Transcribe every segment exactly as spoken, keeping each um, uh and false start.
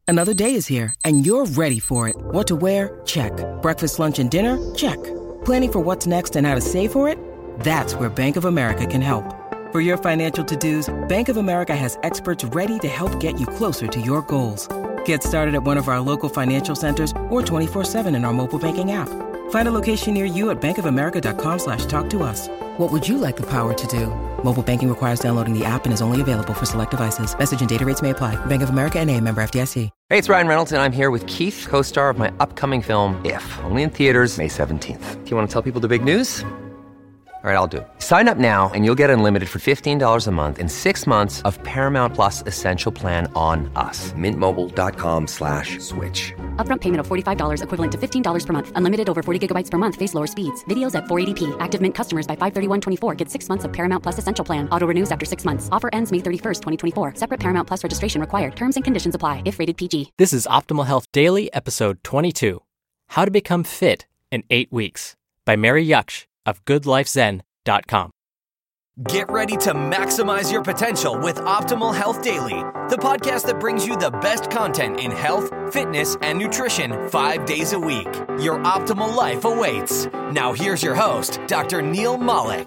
Another day is here, and you're ready for it. What to wear? Check. Breakfast, lunch, and dinner? Check. Planning for what's next and how to save for it? That's where Bank of America can help. For your financial to-dos, Bank of America has experts ready to help get you closer to your goals. Get started at one of our local financial centers or twenty-four seven in our mobile banking app. Find a location near you at bankofamerica.com slash talk to us. What would you like the power to do? Mobile banking requires downloading the app and is only available for select devices. Message and data rates may apply. Bank of America N A, member F D I C. Hey, it's Ryan Reynolds, and I'm here with Keith, co-star of my upcoming film, If, only in theaters May seventeenth. Do you want to tell people the big news? All right, I'll do it. Sign up now and you'll get unlimited for fifteen dollars a month and six months of Paramount Plus Essential Plan on us. Mint Mobile dot com slash switch. Upfront payment of forty-five dollars equivalent to fifteen dollars per month. Unlimited over forty gigabytes per month. Face lower speeds. Videos at four eighty p. Active Mint customers by five thirty-one twenty-four get six months of Paramount Plus Essential Plan. Auto renews after six months. Offer ends May thirty-first, twenty twenty-four. Separate Paramount Plus registration required. Terms and conditions apply if rated P G. This is Optimal Health Daily, episode twenty-two. How to Become Fit in eight weeks by Mary Yuksh of good life zen dot com. Get ready to maximize your potential with Optimal Health Daily, the podcast that brings you the best content in health, fitness, and nutrition five days a week. Your optimal life awaits. Now here's your host, Doctor Neil Malik.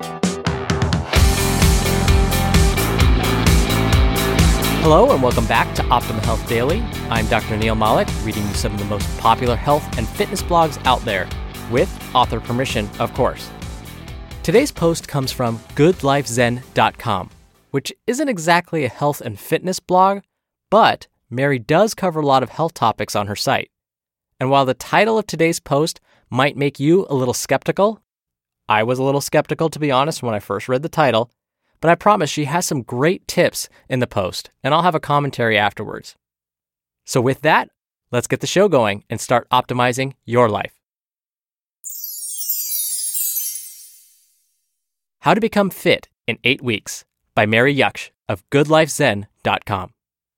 Hello and welcome back to Optimal Health Daily. I'm Doctor Neil Malik, reading you some of the most popular health and fitness blogs out there, with author permission, of course. Today's post comes from good life zen dot com, which isn't exactly a health and fitness blog, but Mary does cover a lot of health topics on her site. And while the title of today's post might make you a little skeptical, I was a little skeptical, to be honest, when I first read the title, but I promise she has some great tips in the post, and I'll have a commentary afterwards. So with that, let's get the show going and start optimizing your life. How to Become Fit in eight weeks by Mary Yuksh of good life zen dot com.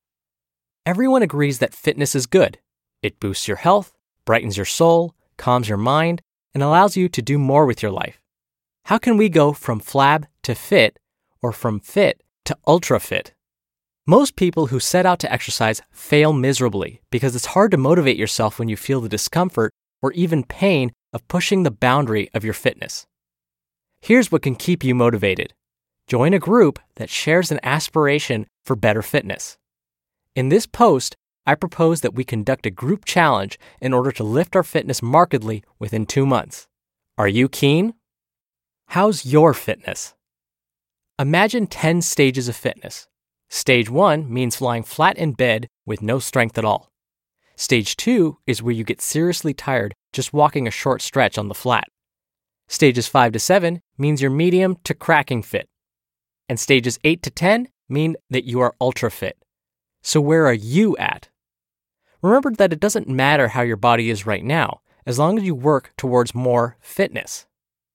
Everyone agrees that fitness is good. It boosts your health, brightens your soul, calms your mind, and allows you to do more with your life. How can we go from flab to fit, or from fit to ultra fit? Most people who set out to exercise fail miserably because it's hard to motivate yourself when you feel the discomfort or even pain of pushing the boundary of your fitness. Here's what can keep you motivated. Join a group that shares an aspiration for better fitness. In this post, I propose that we conduct a group challenge in order to lift our fitness markedly within two months. Are you keen? How's your fitness? Imagine ten stages of fitness. Stage one means lying flat in bed with no strength at all. Stage two is where you get seriously tired just walking a short stretch on the flat. Stages five to seven means you're medium to cracking fit. And stages eight to ten mean that you are ultra fit. So where are you at? Remember that it doesn't matter how your body is right now, as long as you work towards more fitness.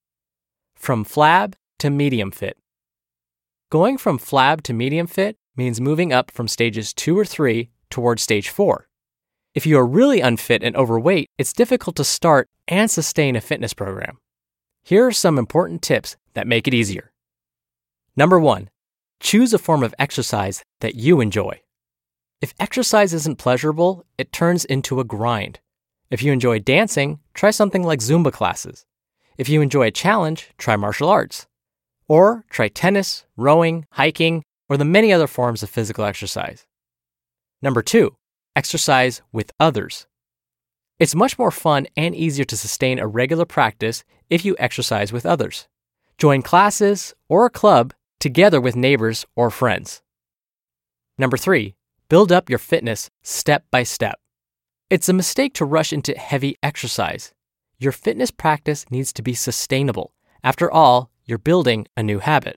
From flab to medium fit. Going from flab to medium fit means moving up from stages two or three towards stage four. If you are really unfit and overweight, it's difficult to start and sustain a fitness program. Here are some important tips that make it easier. Number one, choose a form of exercise that you enjoy. If exercise isn't pleasurable, it turns into a grind. If you enjoy dancing, try something like Zumba classes. If you enjoy a challenge, try martial arts. Or try tennis, rowing, hiking, or the many other forms of physical exercise. Number two, exercise with others. It's much more fun and easier to sustain a regular practice if you exercise with others. Join classes or a club together with neighbors or friends. Number three, build up your fitness step by step. It's a mistake to rush into heavy exercise. Your fitness practice needs to be sustainable. After all, you're building a new habit.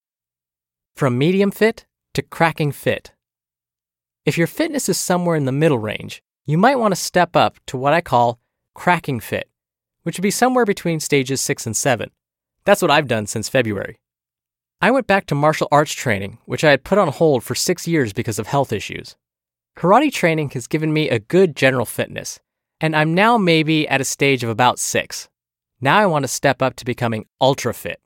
From medium fit to cracking fit. If your fitness is somewhere in the middle range, you might want to step up to what I call cracking fit, which would be somewhere between stages six and seven. That's what I've done since February. I went back to martial arts training, which I had put on hold for six years because of health issues. Karate training has given me a good general fitness, and I'm now maybe at a stage of about six. Now I want to step up to becoming ultra fit.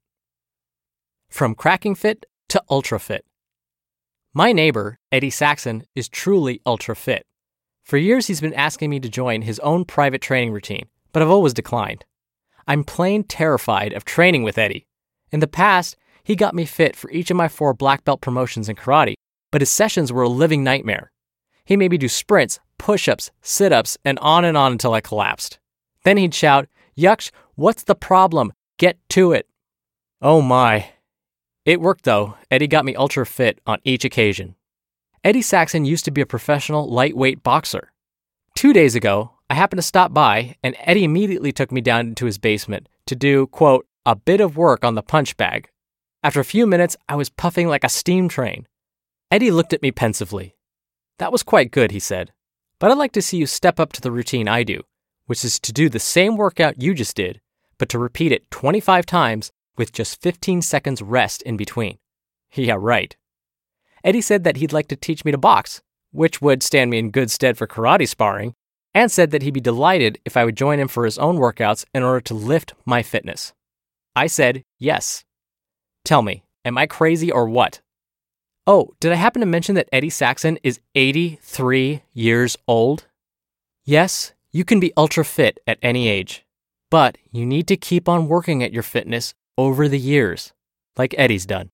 From cracking fit to ultra fit. My neighbor, Eddie Saxon, is truly ultra fit. For years, he's been asking me to join his own private training routine, but I've always declined. I'm plain terrified of training with Eddie. In the past, he got me fit for each of my four black belt promotions in karate, but his sessions were a living nightmare. He made me do sprints, push-ups, sit-ups, and on and on until I collapsed. Then he'd shout, "Yaksh, what's the problem? Get to it." Oh my. It worked though. Eddie got me ultra fit on each occasion. Eddie Saxon used to be a professional lightweight boxer. Two days ago, I happened to stop by, and Eddie immediately took me down into his basement to do, quote, a bit of work on the punch bag. After a few minutes, I was puffing like a steam train. Eddie looked at me pensively. "That was quite good," he said, "but I'd like to see you step up to the routine I do, which is to do the same workout you just did, but to repeat it twenty-five times with just fifteen seconds rest in between." Yeah, right. Eddie said that he'd like to teach me to box, which would stand me in good stead for karate sparring, and said that he'd be delighted if I would join him for his own workouts in order to lift my fitness. I said yes. Tell me, am I crazy or what? Oh, did I happen to mention that Eddie Saxon is eighty-three years old? Yes, you can be ultra fit at any age, but you need to keep on working at your fitness over the years, like Eddie's done.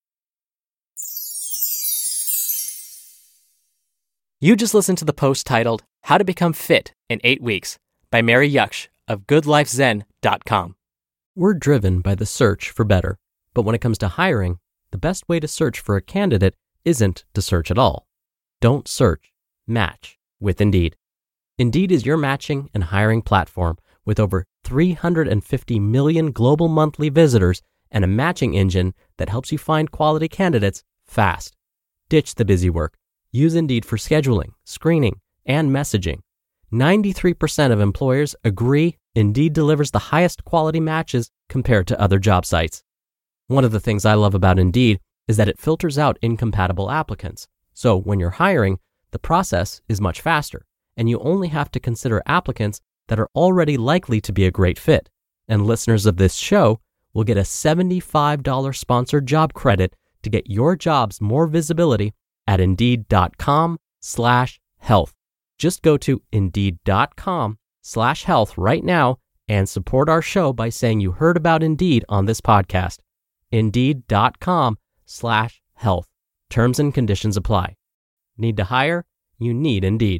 You just listened to the post titled How to Become Fit in Eight Weeks by Mary Yaksh of good life zen dot com. We're driven by the search for better, but when it comes to hiring, the best way to search for a candidate isn't to search at all. Don't search, match with Indeed. Indeed is your matching and hiring platform with over three hundred fifty million global monthly visitors and a matching engine that helps you find quality candidates fast. Ditch the busy work. Use Indeed for scheduling, screening, and messaging. ninety-three percent of employers agree Indeed delivers the highest quality matches compared to other job sites. One of the things I love about Indeed is that it filters out incompatible applicants. So when you're hiring, the process is much faster, and you only have to consider applicants that are already likely to be a great fit. And listeners of this show will get a seventy-five dollars sponsored job credit to get your jobs more visibility at Indeed.com slash health. Just go to Indeed.com slash health right now and support our show by saying you heard about Indeed on this podcast. Indeed.com slash health. Terms and conditions apply. Need to hire? You need Indeed.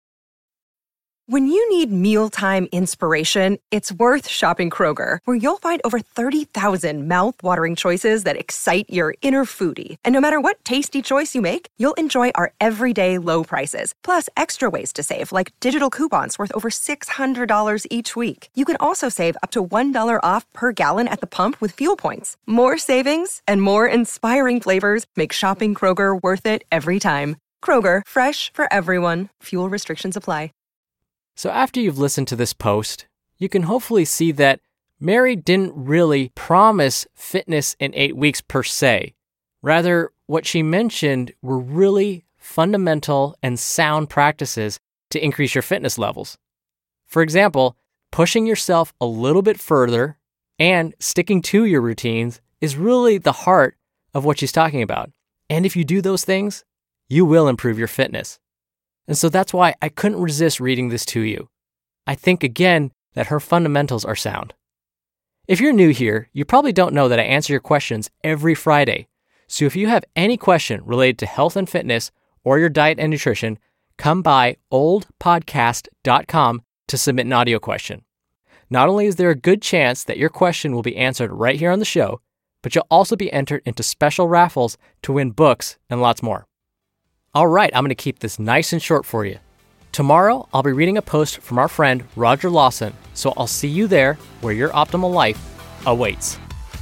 When you need mealtime inspiration, it's worth shopping Kroger, where you'll find over thirty thousand mouth-watering choices that excite your inner foodie. And no matter what tasty choice you make, you'll enjoy our everyday low prices, plus extra ways to save, like digital coupons worth over six hundred dollars each week. You can also save up to one dollar off per gallon at the pump with fuel points. More savings and more inspiring flavors make shopping Kroger worth it every time. Kroger, fresh for everyone. Fuel restrictions apply. So after you've listened to this post, you can hopefully see that Mary didn't really promise fitness in eight weeks per se. Rather, what she mentioned were really fundamental and sound practices to increase your fitness levels. For example, pushing yourself a little bit further and sticking to your routines is really the heart of what she's talking about. And if you do those things, you will improve your fitness. And so that's why I couldn't resist reading this to you. I think, again, that her fundamentals are sound. If you're new here, you probably don't know that I answer your questions every Friday. So if you have any question related to health and fitness or your diet and nutrition, come by old podcast dot com to submit an audio question. Not only is there a good chance that your question will be answered right here on the show, but you'll also be entered into special raffles to win books and lots more. All right, I'm going to keep this nice and short for you. Tomorrow, I'll be reading a post from our friend Roger Lawson, so I'll see you there where your optimal life awaits.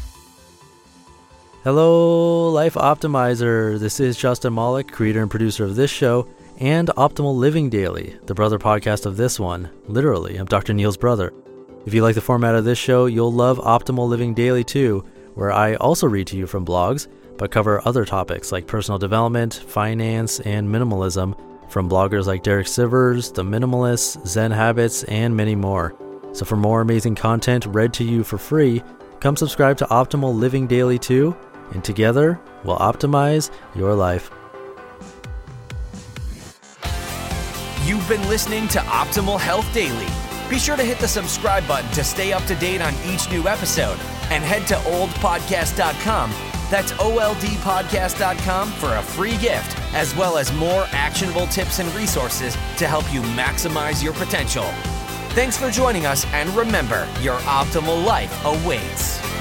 Hello, Life Optimizer. This is Justin Malik, creator and producer of this show and Optimal Living Daily, the brother podcast of this one. Literally, I'm Doctor Neil's brother. If you like the format of this show, you'll love Optimal Living Daily too, where I also read to you from blogs, but cover other topics like personal development, finance, and minimalism from bloggers like Derek Sivers, The Minimalists, Zen Habits, and many more. So for more amazing content read to you for free, come subscribe to Optimal Living Daily too, and together we'll optimize your life. You've been listening to Optimal Health Daily. Be sure to hit the subscribe button to stay up to date on each new episode, and head to old podcast dot com. That's O L D podcast dot com for a free gift, as well as more actionable tips and resources to help you maximize your potential. Thanks for joining us, and remember, your optimal life awaits.